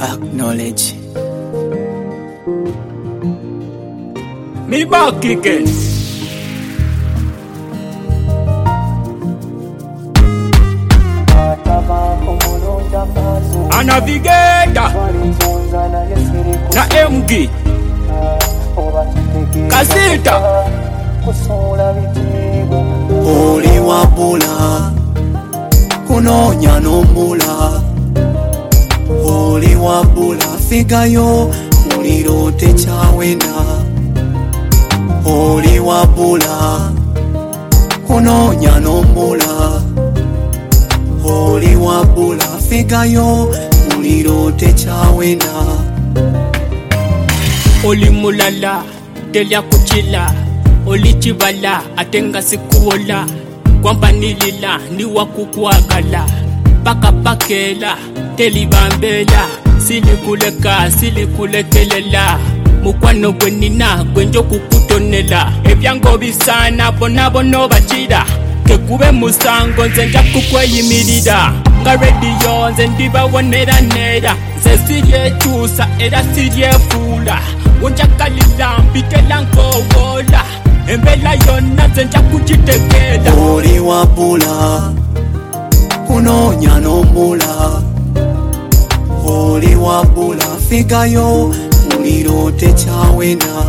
acknowledge. Me back again. A navigator na MG Kasita Oli wabula kunonya nombula. Oli wabula figayo muliro tekyawena. Oli wabula kunonya nombula. Oli wabula figayo muliro tekyawena. Oli mulala telya kuchila. Oli chibala atenga sikuola. Kwamba nilila ni wakukwagala. Paka pakela telibambela. Silikulekelela. Mukwano gwenina gwenjo kukutonela. Ebyango bisana bonabono bachida. Kekube musango nze nja kukweyimirira. Nga radio nze ndibawonera nera. Nze siryekyusa era siryefuula. Wonjakalira mpitela nkowola. Embela yonna nze nja kugitegeera. Oli wabula kunonya nombula. Oli wabula figayo muliro tekyawena.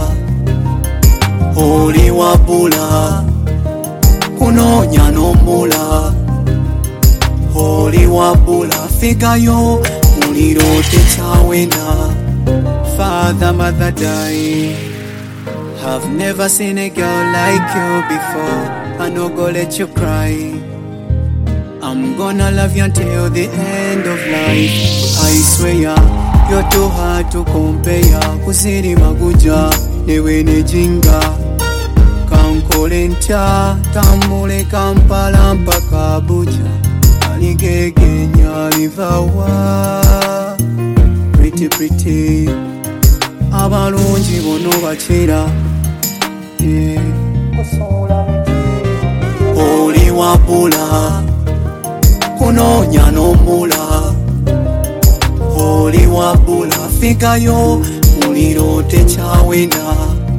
Oli wabula kunonya nombula. Oli wabula figayo muliro tekyawena. Father, mother die. I've never seen a girl like you before. I no go let you cry. I'm gonna love you until the end of life. I swear, you're too hard to compare. Kusiri maguja, newe nejinga. Kankole ntya, tambule Kampala mpaka Abuja. Aligegenya livawa. Pretty pretty, abalungi bono bachira. Oli wabula kunonya nombula. Oli wabula figayo muliro tekyawena.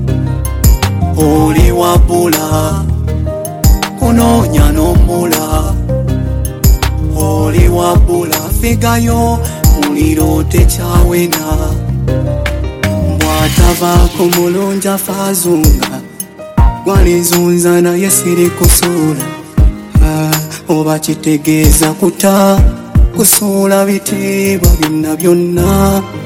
Oli wabula kunonya nombula. Oli wabula figayo muliro tekyawena. Mbwatavaako mulungi afazunga. Gwalizunza naye sirikusuula. Oba kitegeeza kuta kusuula bitiibwa byonna byonna.